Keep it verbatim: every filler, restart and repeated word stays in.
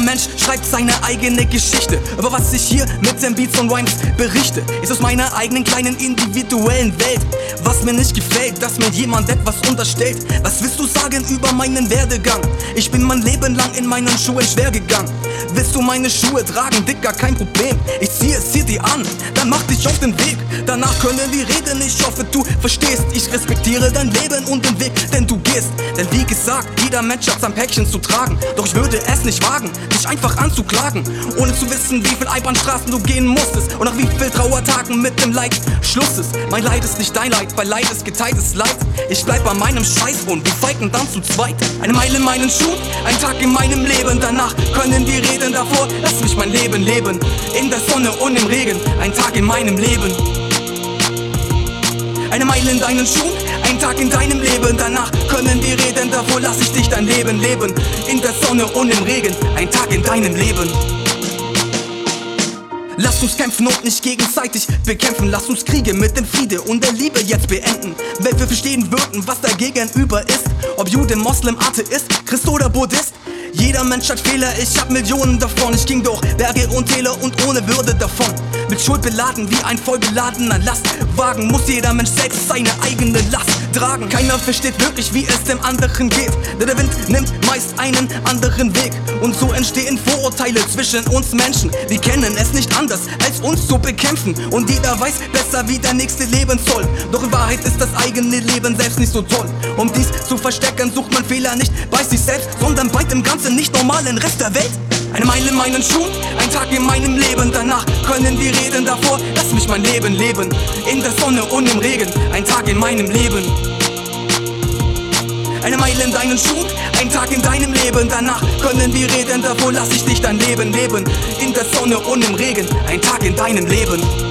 Mensch schreibt seine eigene Geschichte. Aber was ich hier mit den Beats und Rhymes berichte, ist aus meiner eigenen kleinen individuellen Welt. Was mir nicht gefällt, dass mir jemand etwas unterstellt. Was willst du sagen über meinen Werdegang? Ich bin mein Leben lang in meinen Schuhen schwer gegangen. Willst du meine Schuhe tragen, Dicker, kein Problem. Ich ziehe es dir dir an, dann mach dich auf den Weg. Danach können wir reden, ich hoffe du verstehst. Ich respektiere dein Leben und den Weg, den du gehst. Denn wie gesagt, jeder Mensch hat sein Päckchen zu tragen. Doch ich würde es nicht wagen, dich einfach anzuklagen, ohne zu wissen, wie viel Einbahnstraßen du gehen musstest und nach wie viel Trauertagen mit dem Leid Schluss ist. Mein Leid ist nicht dein Leid, weil Leid ist geteiltes Leid. Ich bleib bei meinem Scheiß und wir fighten dann zu zweit. Eine Meile in meinen Schuhen, ein Tag in meinem Leben. Danach können wir reden, davor lass mich mein Leben leben. In der Sonne und im Regen, ein Tag in meinem Leben. Eine Meile in deinen Schuhen, ein Tag in deinem Leben. Danach können wir reden, davor lass ich dich dein Leben leben. In der Sonne und im Regen, ein Tag in deinem Leben. Lasst uns kämpfen und nicht gegenseitig bekämpfen. Lasst uns Kriege mit dem Friede und der Liebe jetzt beenden. Wenn wir verstehen würden, was da gegenüber ist, ob Jude, Moslem, Atheist, Christ oder Buddhist. Jeder Mensch hat Fehler, ich hab Millionen davon. Ich ging durch Berge und Täler und ohne Würde davon. Mit Schuld beladen wie ein vollgeladener Lastwagen muss jeder Mensch selbst seine eigene Last tragen. Keiner versteht wirklich, wie es dem anderen geht, denn der Wind nimmt meist einen anderen Weg. Und so entstehen Vorurteile zwischen uns Menschen. Wir kennen es nicht anders, als uns zu bekämpfen. Und jeder weiß besser, wie der nächste leben soll. Doch in Wahrheit ist das eigene Leben selbst nicht so toll. Um dies zu verstecken, sucht man Fehler nicht bei sich selbst, sondern bei dem ganzen nicht normalen Rest der Welt. Eine Meile in meinen Schuhen, ein Tag in meinem Leben. Danach können wir reden, davor lass mich mein Leben leben. In der Sonne und im Regen, ein Tag in meinem Leben. Eine Meile in deinen Schuhen, ein Tag in deinem Leben. Danach können wir reden, davor lass ich dich dein Leben leben. In der Sonne und im Regen, ein Tag in deinem Leben.